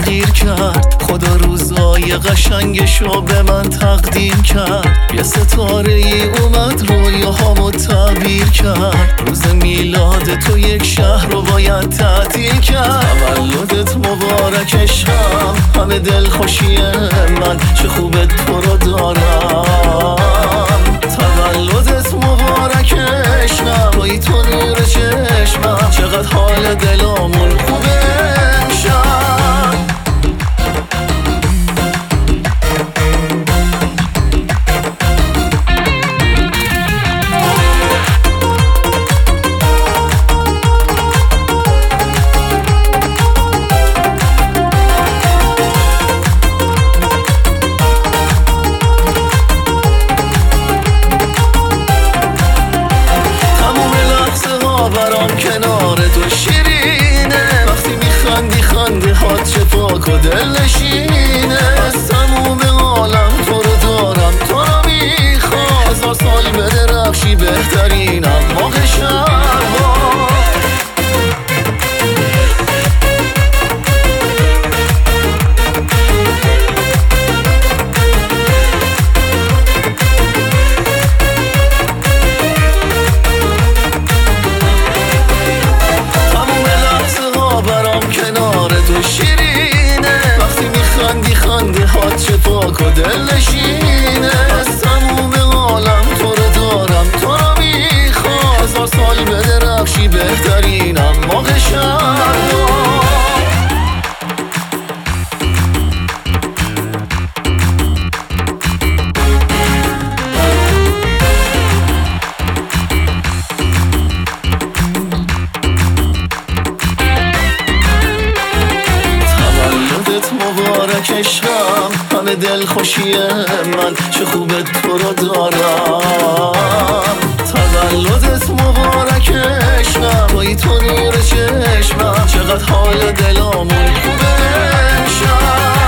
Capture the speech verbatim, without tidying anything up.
تغییر کرد. خدا روزای قشنگشو به من تقدیم کرد. یه ستاره ای اومد رویاهامو تعبیر کرد. روز میلاد تو یک شهر رو باید تعطیل کرد. تولدت مبارک عشقم، همه دل خوشی من، چه خوبه تو رو دارم. تولدت مبارک عشقم، توی تو نور چشمم، چقدر حال دلامون خوبه امشب. کنار تو شیرینه، وقتی میخندی خنده هات شفاک و دل نشینه. از تموم عالم تو رو دارم، تو رو میخوام. هزار سال بدرخشی بهترینم موقع شبا. خنده هات شفاک و دل نشینه. از تموم عالم تو رو دارم، تو رو میخوام. هزار سال بدرخشی بهترینم موقع شبا. مبارک عشقم، همه دل خوشی من، چه خوبه تو رو دارم. تولدت مبارک عشقم، توی تو نور چشمم، چقدر حال دلامون خوبه امشب.